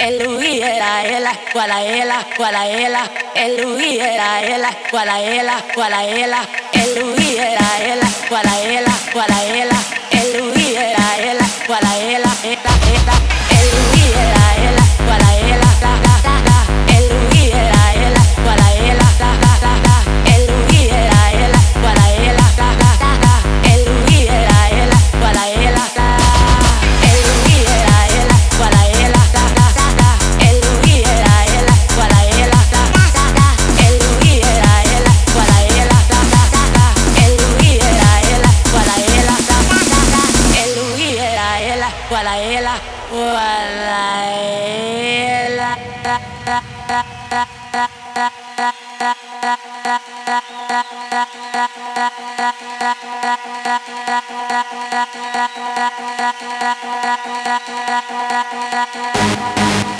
Lui era ela, quala ela, quala ela. Lui era ela, quala ela, quala ela. Lui era ela, quala ela, quala ela. Lui era ela, quala ela, eta, eta. Lui era ela, quala ela, da, da, da, da. Lui era ela, quala ela, da, da, da, da. Lui era ela, quala ela, da, da, da, da. Lui era ela, quala ela, da. Lui era ela, quala ela, da, da, da, da. Lui era ela, quala ela, da, da, da, da. Lui era ela, quala ela, da, da, da, da. Lui era ela, quala ela, da, da, da, da. Lui era ela, quala ela, quala ela, da, da, da, da, da, da, da, da, da, da, da, da.